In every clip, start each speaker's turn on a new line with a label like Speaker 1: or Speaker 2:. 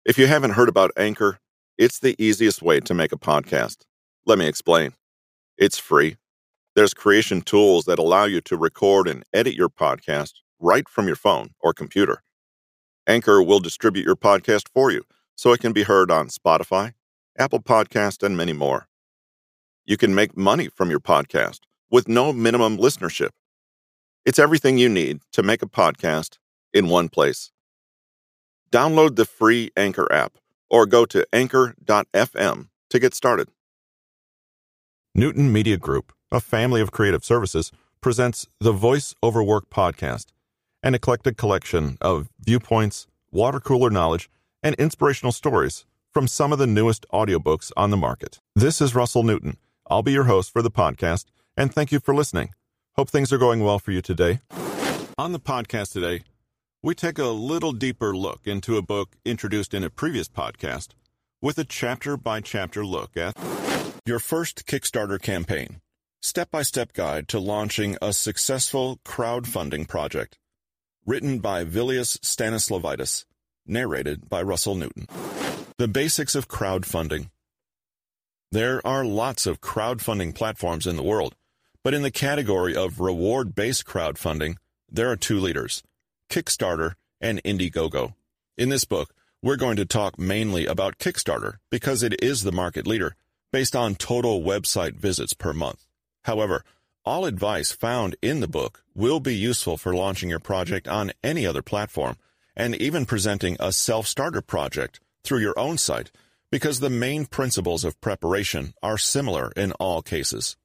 Speaker 1: If you haven't heard about Anchor, it's the easiest way to make a podcast. Let me explain. It's free. There's creation tools that allow you to record and edit your podcast right from your phone or computer. Anchor will distribute your podcast for you so it can be heard on Spotify, Apple Podcast, and many more. You can make money from your podcast with no minimum listenership. It's everything you need to make a podcast in one place. Download the free Anchor app or go to anchor.fm to get started. Newton Media Group, a family of creative services, presents the Voice Over Work podcast, an eclectic collection of viewpoints, water cooler knowledge, and inspirational stories from some of the newest audiobooks on the market. This is Russell Newton. I'll be your host for the podcast, and thank you for listening. Hope things are going well for you today. On the podcast today, we take a little deeper look into a book introduced in a previous podcast with a chapter-by-chapter look at your first Kickstarter campaign, step-by-step guide to launching a successful crowdfunding project, written by Vilius Stanislavitis, narrated by Russell Newton. The basics of crowdfunding. There are lots of crowdfunding platforms in the world, but in the category of reward-based crowdfunding, there are two leaders, Kickstarter and Indiegogo. In this book, we're going to talk mainly about Kickstarter because it is the market leader based on total website visits per month. However, all advice found in the book will be useful for launching your project on any other platform and even presenting a self-starter project through your own site because the main principles of preparation are similar in all cases.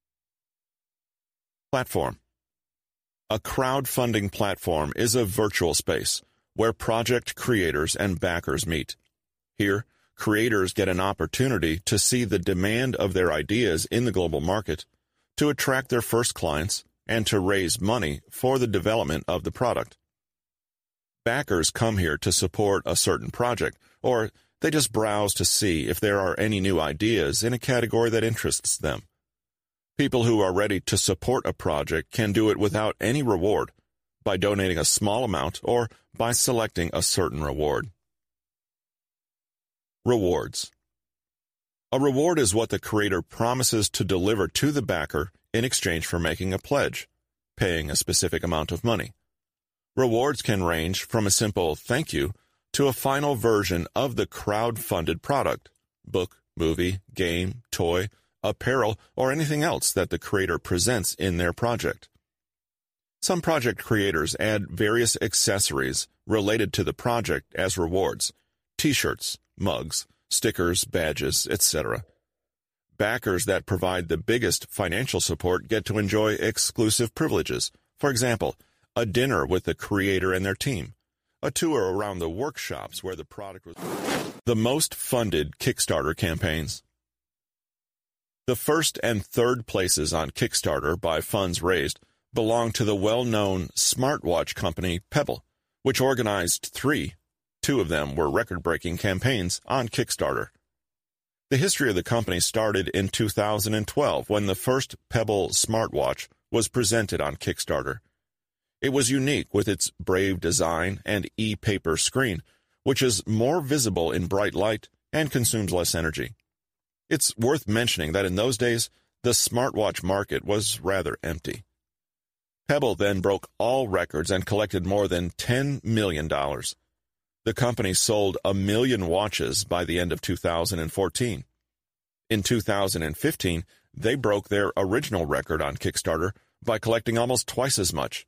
Speaker 1: Platform. A crowdfunding platform is a virtual space where project creators and backers meet. Here, creators get an opportunity to see the demand of their ideas in the global market, to attract their first clients, and to raise money for the development of the product. Backers come here to support a certain project, or they just browse to see if there are any new ideas in a category that interests them. People who are ready to support a project can do it without any reward, by donating a small amount or by selecting a certain reward. Rewards. A reward is what the creator promises to deliver to the backer in exchange for making a pledge, paying a specific amount of money. Rewards can range from a simple thank you to a final version of the crowd-funded product, book, movie, game, toy, apparel, or anything else that the creator presents in their project. Some project creators add various accessories related to the project as rewards, t-shirts, mugs, stickers, badges, etc. Backers that provide the biggest financial support get to enjoy exclusive privileges. For example, a dinner with the creator and their team, a tour around the workshops where the product was. The most funded Kickstarter campaigns. The first and third places on Kickstarter by funds raised belong to the well-known smartwatch company Pebble, which organized two of them were record-breaking campaigns on Kickstarter. The history of the company started in 2012 when the first Pebble smartwatch was presented on Kickstarter. It was unique with its brave design and e-paper screen, which is more visible in bright light and consumes less energy. It's worth mentioning that in those days, the smartwatch market was rather empty. Pebble then broke all records and collected more than $10 million. The company sold 1 million watches by the end of 2014. In 2015, they broke their original record on Kickstarter by collecting almost twice as much,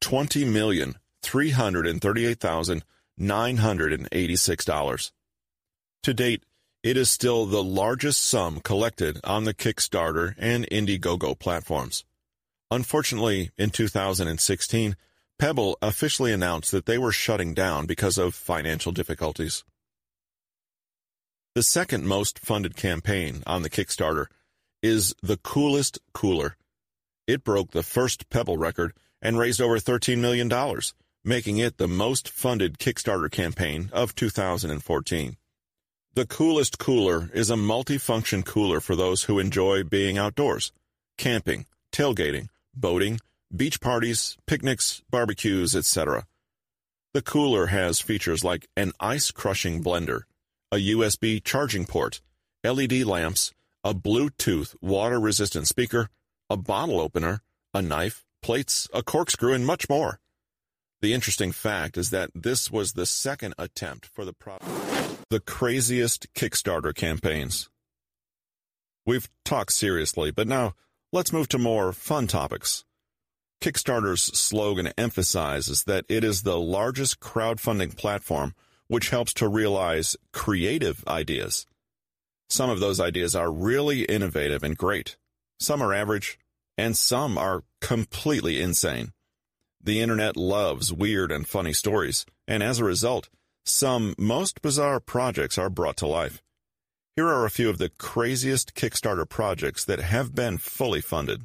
Speaker 1: $20,338,986. To date, it is still the largest sum collected on the Kickstarter and Indiegogo platforms. Unfortunately, in 2016, Pebble officially announced that they were shutting down because of financial difficulties. The second most funded campaign on the Kickstarter is The Coolest Cooler. It broke the first Pebble record and raised over $13 million, making it the most funded Kickstarter campaign of 2014. The Coolest Cooler is a multi-function cooler for those who enjoy being outdoors, camping, tailgating, boating, beach parties, picnics, barbecues, etc. The cooler has features like an ice-crushing blender, a USB charging port, LED lamps, a Bluetooth water-resistant speaker, a bottle opener, a knife, plates, a corkscrew, and much more. The interesting fact is that this was the second attempt for the product. The craziest Kickstarter campaigns. We've talked seriously, but now let's move to more fun topics. Kickstarter's slogan emphasizes that it is the largest crowdfunding platform which helps to realize creative ideas. Some of those ideas are really innovative and great. Some are average, and some are completely insane. The internet loves weird and funny stories, and as a result, some most bizarre projects are brought to life. Here are a few of the craziest Kickstarter projects that have been fully funded.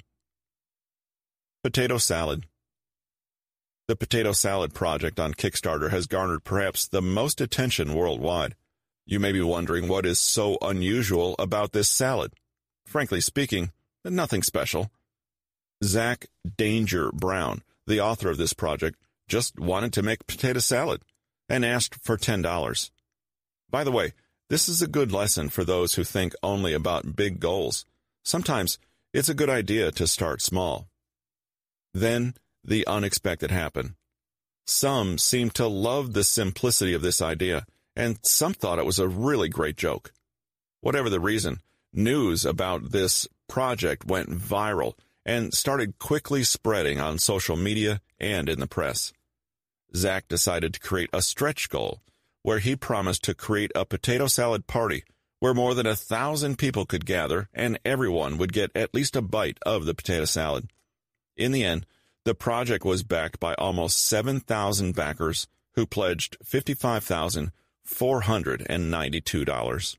Speaker 1: Potato salad. The potato salad project on Kickstarter has garnered perhaps the most attention worldwide. You may be wondering what is so unusual about this salad. Frankly speaking, nothing special. Zach Danger Brown, the author of this project, just wanted to make potato salad and asked for $10. By the way, this is a good lesson for those who think only about big goals. Sometimes it's a good idea to start small. Then the unexpected happened. Some seemed to love the simplicity of this idea, and some thought it was a really great joke. Whatever the reason, news about this project went viral and started quickly spreading on social media and in the press. Zach decided to create a stretch goal where he promised to create a potato salad party where more than 1,000 people could gather and everyone would get at least a bite of the potato salad. In the end, the project was backed by almost 7,000 backers who pledged $55,492.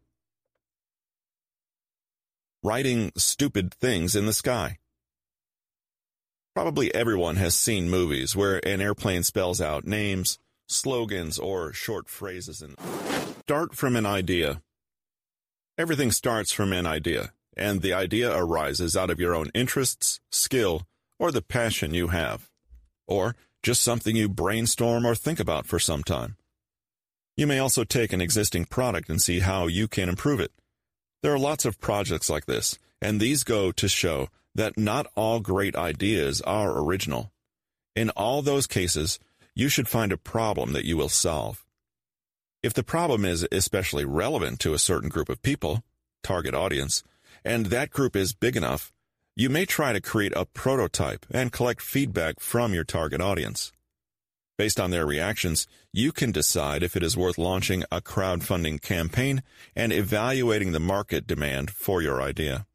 Speaker 1: Writing stupid things in the sky. Probably everyone has seen movies where an airplane spells out names, slogans, or short phrases. Start from an idea. Everything starts from an idea, and the idea arises out of your own interests, skill, or the passion you have, or just something you brainstorm or think about for some time. You may also take an existing product and see how you can improve it. There are lots of projects like this, and these go to show that not all great ideas are original. In all those cases, you should find a problem that you will solve. If the problem is especially relevant to a certain group of people, target audience, and that group is big enough, you may try to create a prototype and collect feedback from your target audience. Based on their reactions, you can decide if it is worth launching a crowdfunding campaign and evaluating the market demand for your idea.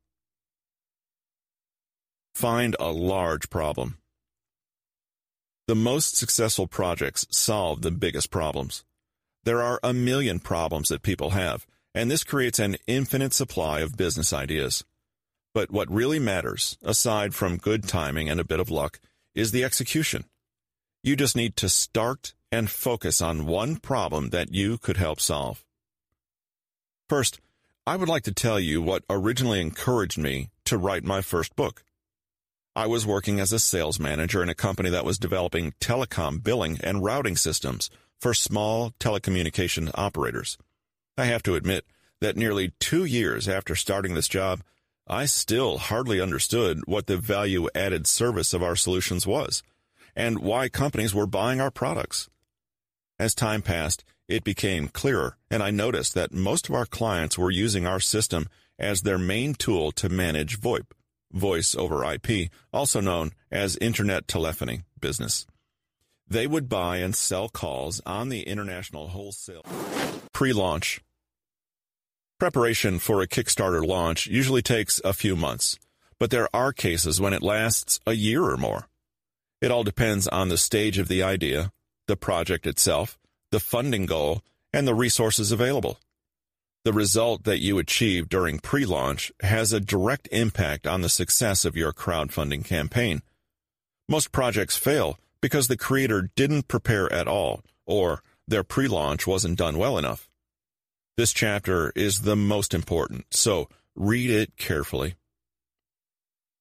Speaker 1: Find a large problem. The most successful projects solve the biggest problems. There are 1 million problems that people have, and this creates an infinite supply of business ideas. But what really matters, aside from good timing and a bit of luck, is the execution. You just need to start and focus on one problem that you could help solve. First, I would like to tell you what originally encouraged me to write my first book. I was working as a sales manager in a company that was developing telecom billing and routing systems for small telecommunication operators. I have to admit that nearly 2 years after starting this job, I still hardly understood what the value-added service of our solutions was, and why companies were buying our products. As time passed, it became clearer, and I noticed that most of our clients were using our system as their main tool to manage VoIP, Voice over IP, also known as Internet Telephony business. They would buy and sell calls on the international wholesale. Pre-launch. Preparation for a Kickstarter launch usually takes a few months, but there are cases when it lasts a year or more. It all depends on the stage of the idea, the project itself, the funding goal, and the resources available. The result that you achieve during pre-launch has a direct impact on the success of your crowdfunding campaign. Most projects fail because the creator didn't prepare at all, or their pre-launch wasn't done well enough. This chapter is the most important, so read it carefully.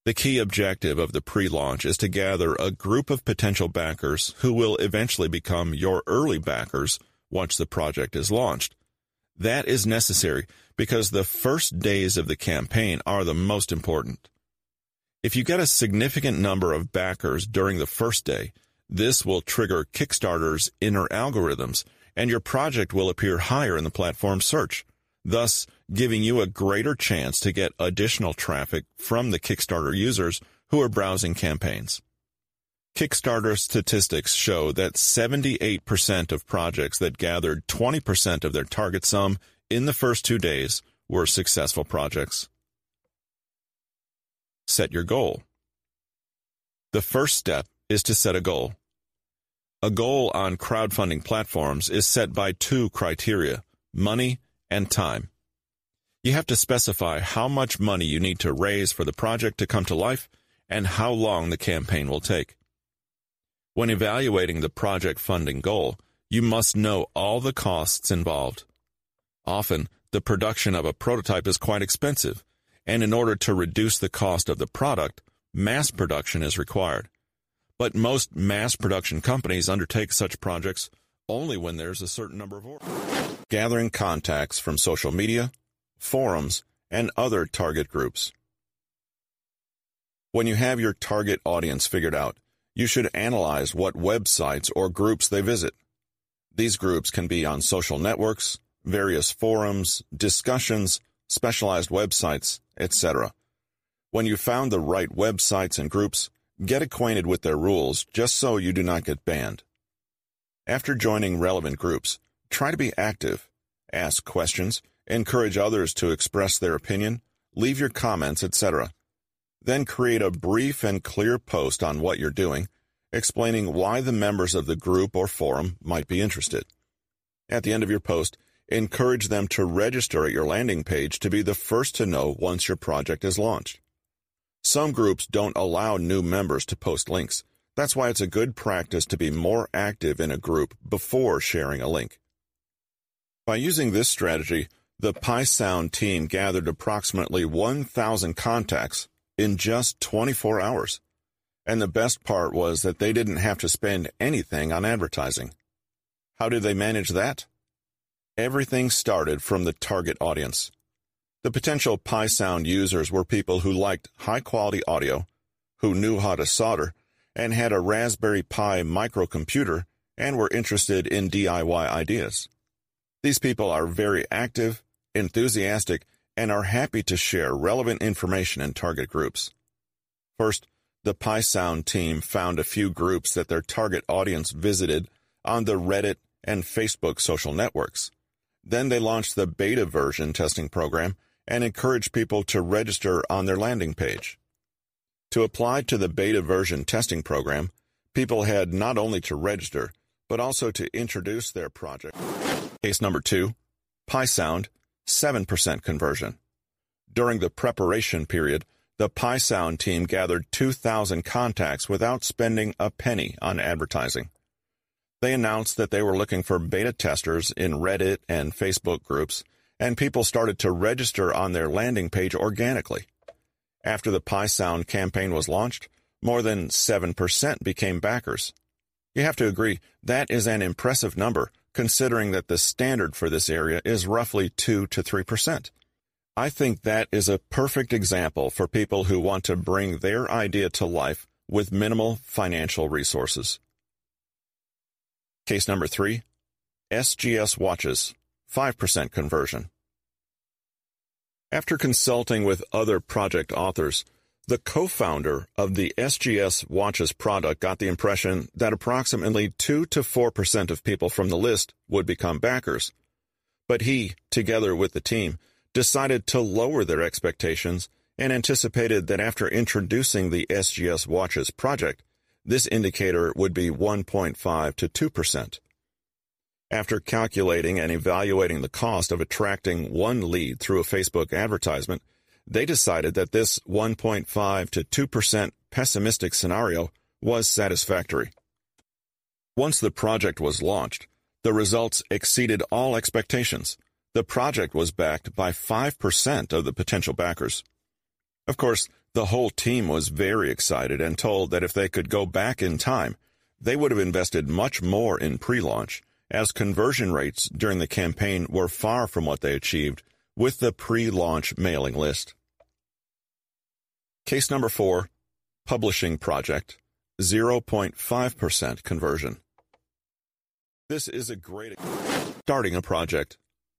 Speaker 1: The key objective of the pre-launch is to gather a group of potential backers who will eventually become your early backers once the project is launched. That is necessary because the first days of the campaign are the most important. If you get a significant number of backers during the first day, this will trigger Kickstarter's inner algorithms, and your project will appear higher in the platform search, thus giving you a greater chance to get additional traffic from the Kickstarter users who are browsing campaigns. Kickstarter statistics show that 78% of projects that gathered 20% of their target sum in the first 2 days were successful projects. Set your goal. The first step is to set a goal. A goal on crowdfunding platforms is set by 2 criteria: money and time. You have to specify how much money you need to raise for the project to come to life and how long the campaign will take. When evaluating the project funding goal, you must know all the costs involved. Often, the production of a prototype is quite expensive, and in order to reduce the cost of the product, mass production is required. But most mass production companies undertake such projects only when there's a certain number of orders. Gathering contacts from social media, forums, and other target groups. When you have your target audience figured out, you should analyze what websites or groups they visit. These groups can be on social networks, various forums, discussions, specialized websites, etc. When you found the right websites and groups, get acquainted with their rules just so you do not get banned. After joining relevant groups, try to be active, ask questions, encourage others to express their opinion, leave your comments, etc. Then create a brief and clear post on what you're doing, explaining why the members of the group or forum might be interested. At the end of your post, encourage them to register at your landing page to be the first to know once your project is launched. Some groups don't allow new members to post links. That's why it's a good practice to be more active in a group before sharing a link. By using this strategy, the PieSound team gathered approximately 1,000 contacts in just 24 hours. And the best part was that they didn't have to spend anything on advertising. How did they manage that? Everything started from the target audience. The potential PieSound users were people who liked high-quality audio, who knew how to solder, and had a Raspberry Pi microcomputer and were interested in DIY ideas. These people are very active, enthusiastic, and are happy to share relevant information in target groups. First, the PieSound team found a few groups that their target audience visited on the Reddit and Facebook social networks. Then they launched the beta version testing program and encouraged people to register on their landing page. To apply to the beta version testing program, people had not only to register, but also to introduce their project. Case number 2, PieSound, 7% conversion. During the preparation period, the PieSound team gathered 2,000 contacts without spending a penny on advertising. They announced that they were looking for beta testers in Reddit and Facebook groups, and people started to register on their landing page organically. After the PieSound campaign was launched, more than 7% became backers. You have to agree, that is an impressive number, considering that the standard for this area is roughly 2 to 3%. I think that is a perfect example for people who want to bring their idea to life with minimal financial resources. Case number 3, SGS Watches, 5% conversion. After consulting with other project authors, the co-founder of the SGS Watches product got the impression that approximately 2 to 4% of people from the list would become backers. But he, together with the team, decided to lower their expectations and anticipated that after introducing the SGS Watches project, this indicator would be 1.5 to 2%. After calculating and evaluating the cost of attracting one lead through a Facebook advertisement, they decided that this 1.5 to 2% pessimistic scenario was satisfactory. Once the project was launched, the results exceeded all expectations. The project was backed by 5% of the potential backers. Of course, The whole team was very excited and told that if they could go back in time, they would have invested much more in pre-launch, as conversion rates during the campaign were far from what they achieved with the pre-launch mailing list. Case number 4, publishing project, 0.5% conversion. This is a great starting a project.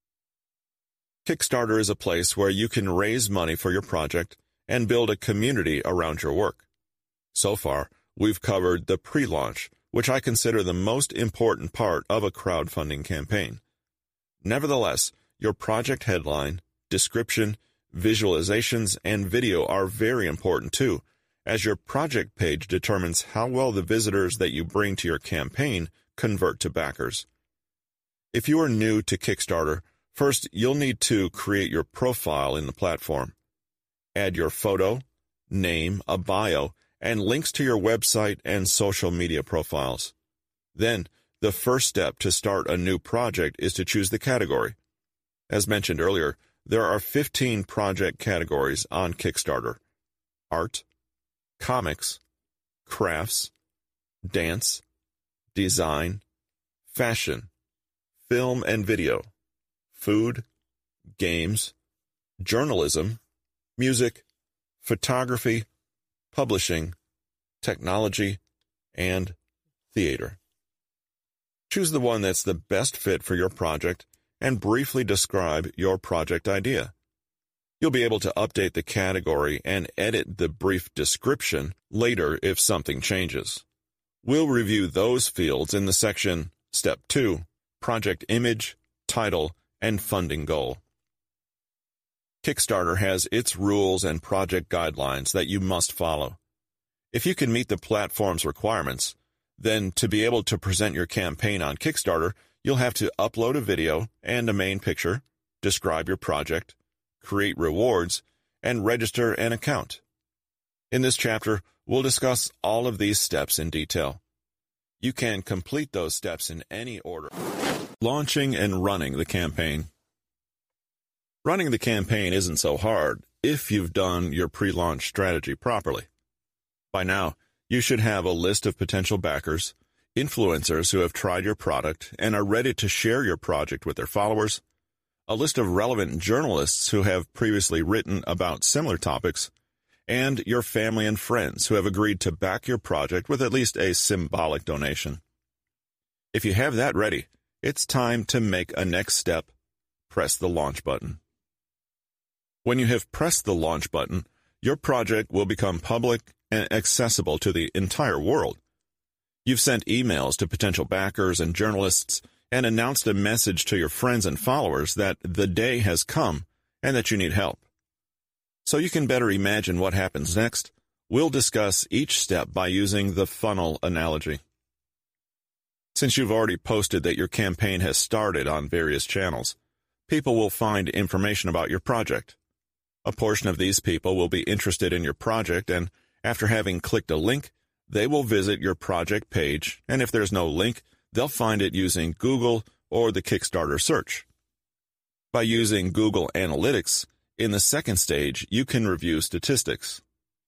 Speaker 1: Kickstarter is a place where you can raise money for your project and build a community around your work. So far, we've covered the pre-launch, which I consider the most important part of a crowdfunding campaign. Nevertheless, your project headline, description, visualizations, and video are very important too, as your project page determines how well the visitors that you bring to your campaign convert to backers. If you are new to Kickstarter, first you'll need to create your profile in the platform. Add your photo, name, a bio, and links to your website and social media profiles. Then, the first step to start a new project is to choose the category. As mentioned earlier, there are 15 project categories on Kickstarter: art, comics, crafts, dance, design, fashion, film and video, food, games, journalism, music, photography, publishing, technology, and theater. Choose the one that's the best fit for your project and briefly describe your project idea. You'll be able to update the category and edit the brief description later if something changes. We'll review those fields in the section Step 2, Project Image, Title, and Funding Goal. Kickstarter has its rules and project guidelines that you must follow. If you can meet the platform's requirements, then to be able to present your campaign on Kickstarter, you'll have to upload a video and a main picture, describe your project, create rewards, and register an account. In this chapter, we'll discuss all of these steps in detail. You can complete those steps in any order. Launching and running the campaign. Running the campaign isn't so hard if you've done your pre-launch strategy properly. By now, you should have a list of potential backers, influencers who have tried your product and are ready to share your project with their followers, a list of relevant journalists who have previously written about similar topics, and your family and friends who have agreed to back your project with at least a symbolic donation. If you have that ready, it's time to make a next step. Press the launch button. When you have pressed the launch button, your project will become public and accessible to the entire world. You've sent emails to potential backers and journalists and announced a message to your friends and followers that the day has come and that you need help. So you can better imagine what happens next, we'll discuss each step by using the funnel analogy. Since you've already posted that your campaign has started on various channels, people will find information about your project. A portion of these people will be interested in your project, and after having clicked a link, they will visit your project page, and if there's no link, they'll find it using Google or the Kickstarter search. By using Google Analytics, in the second stage, you can review statistics.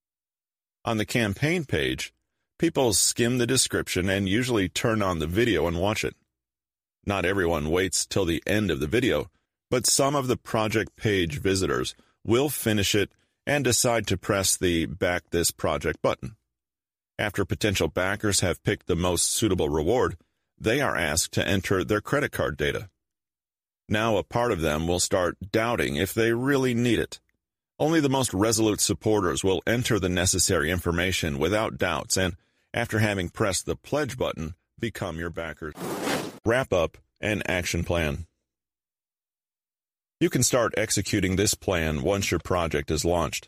Speaker 1: On the campaign page, people skim the description and usually turn on the video and watch it. Not everyone waits till the end of the video, but some of the project page visitors will finish it and decide to press the Back This Project button. After potential backers have picked the most suitable reward, they are asked to enter their credit card data. Now a part of them will start doubting if they really need it. Only the most resolute supporters will enter the necessary information without doubts and, after having pressed the pledge button, become your backers. Wrap up and action plan. You can start executing this plan once your project is launched.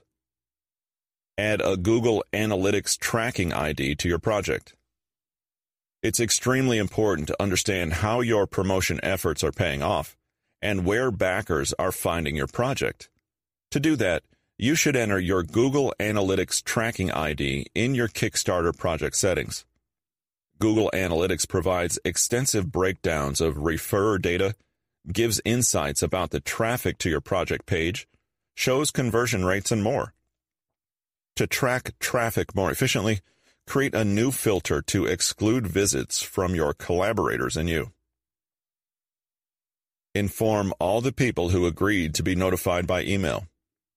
Speaker 1: Add a Google Analytics tracking ID to your project. It's extremely important to understand how your promotion efforts are paying off and where backers are finding your project. To do that, you should enter your Google Analytics tracking ID in your Kickstarter project settings. Google Analytics provides extensive breakdowns of referrer data, gives insights about the traffic to your project page, shows conversion rates, and more. To track traffic more efficiently, create a new filter to exclude visits from your collaborators and you. Inform all the people who agreed to be notified by email.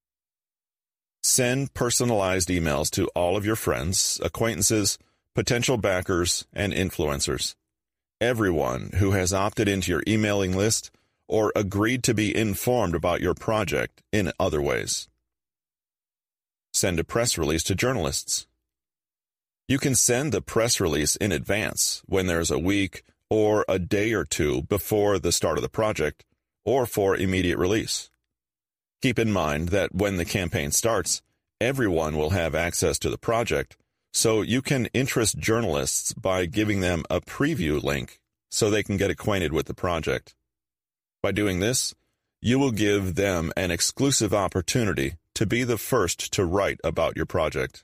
Speaker 1: Send personalized emails to all of your friends, acquaintances, potential backers, and influencers. Everyone who has opted into your emailing list or agreed to be informed about your project in other ways. Send a press release to journalists. You can send the press release in advance when there's a week or a day or two before the start of the project or for immediate release. Keep in mind that when the campaign starts, everyone will have access to the project, so you can interest journalists by giving them a preview link so they can get acquainted with the project. By doing this, you will give them an exclusive opportunity to be the first to write about your project.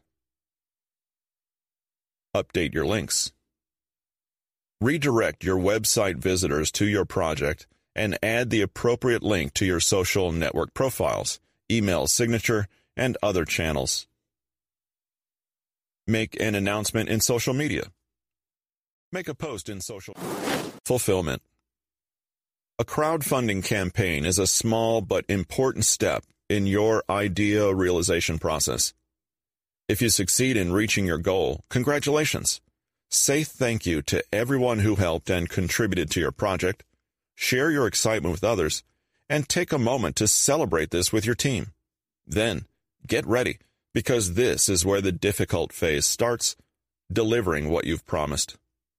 Speaker 1: Update your links. Redirect your website visitors to your project and add the appropriate link to your social network profiles, email signature, and other channels. Make an announcement in social media. Make a post in social fulfillment. A crowdfunding campaign is a small but important step in your idea realization process. If you succeed in reaching your goal, congratulations. Say thank you to everyone who helped and contributed to your project, share your excitement with others, and take a moment to celebrate this with your team. Then, get ready, because this is where the difficult phase starts, delivering what you've promised.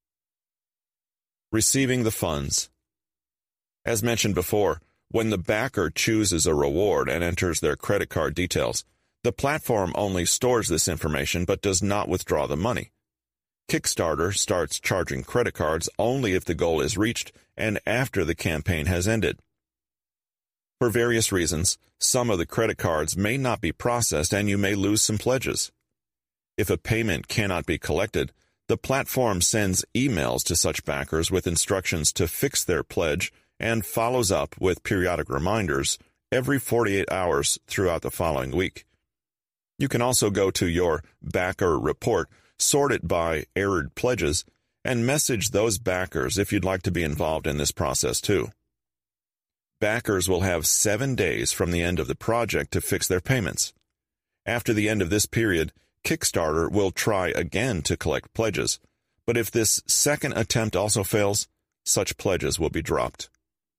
Speaker 1: Receiving the funds. As mentioned before, when the backer chooses a reward and enters their credit card details, the platform only stores this information but does not withdraw the money. Kickstarter starts charging credit cards only if the goal is reached and after the campaign has ended. For various reasons, some of the credit cards may not be processed and you may lose some pledges. If a payment cannot be collected, the platform sends emails to such backers with instructions to fix their pledge and follows up with periodic reminders every 48 hours throughout the following week. You can also go to your backer report, sort it by errored pledges, and message those backers if you'd like to be involved in this process too. Backers will have 7 days from the end of the project to fix their payments. After the end of this period, Kickstarter will try again to collect pledges, but if this second attempt also fails, such pledges will be dropped.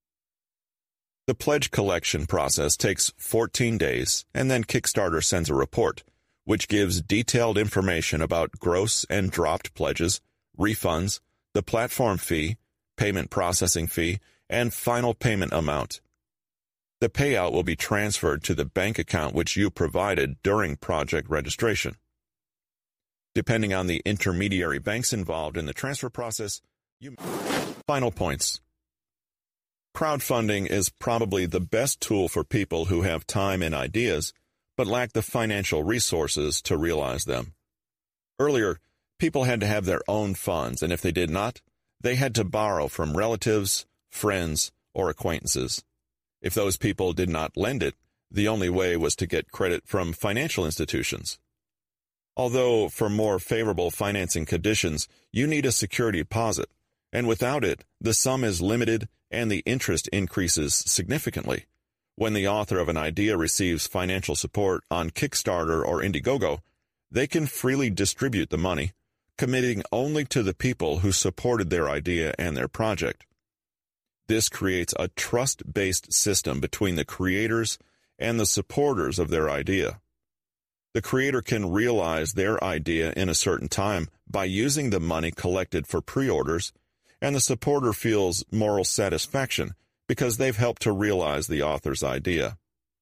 Speaker 1: The pledge collection process takes 14 days, and then Kickstarter sends a report, which gives detailed information about gross and dropped pledges, refunds, the platform fee, payment processing fee, and final payment amount. The payout will be transferred to the bank account which you provided during project registration. Depending on the intermediary banks involved in the transfer process, Final points. Crowdfunding is probably the best tool for people who have time and ideas, but lack the financial resources to realize them. Earlier, people had to have their own funds, and if they did not, they had to borrow from relatives, friends, or acquaintances. If those people did not lend it, the only way was to get credit from financial institutions. Although for more favorable financing conditions, you need a security deposit, and without it, the sum is limited and the interest increases significantly. When the author of an idea receives financial support on Kickstarter or Indiegogo, they can freely distribute the money, committing only to the people who supported their idea and their project. This creates a trust-based system between the creators and the supporters of their idea. The creator can realize their idea in a certain time by using the money collected for pre-orders, and the supporter feels moral satisfaction because they've helped to realize the author's idea.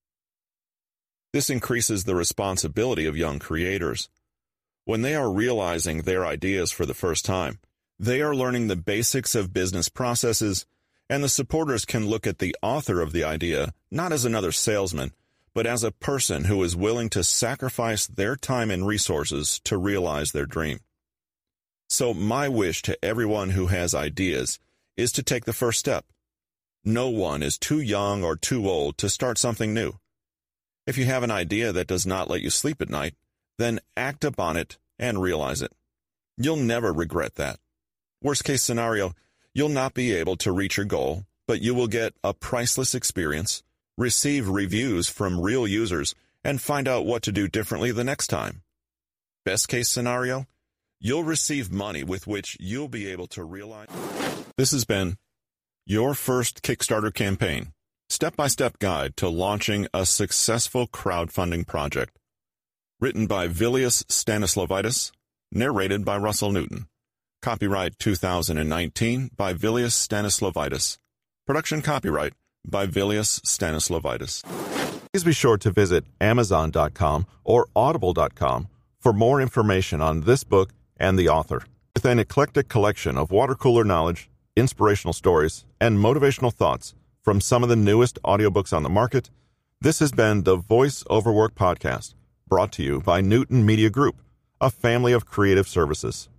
Speaker 1: This increases the responsibility of young creators. When they are realizing their ideas for the first time, they are learning the basics of business processes, and the supporters can look at the author of the idea not as another salesman, but as a person who is willing to sacrifice their time and resources to realize their dream. So my wish to everyone who has ideas is to take the first step. No one is too young or too old to start something new. If you have an idea that does not let you sleep at night, Then act upon it and realize it. You'll never regret that. Worst case scenario, you'll not be able to reach your goal, but you will get a priceless experience, receive reviews from real users, and find out what to do differently the next time. Best case scenario, you'll receive money with which you'll be able to realize. This has been Your First Kickstarter Campaign, Step-by-Step Guide to Launching a Successful Crowdfunding Project. Written by Vilius Stanislavaitis, narrated by Russell Newton. Copyright 2019 by Vilius Stanislavaitis. Production copyright by Vilius Stanislavaitis. Please be sure to visit Amazon.com or Audible.com for more information on this book and the author. With an eclectic collection of water cooler knowledge, inspirational stories, and motivational thoughts from some of the newest audiobooks on the market, this has been the Voice Over Work Podcast, brought to you by Newton Media Group, a family of creative services.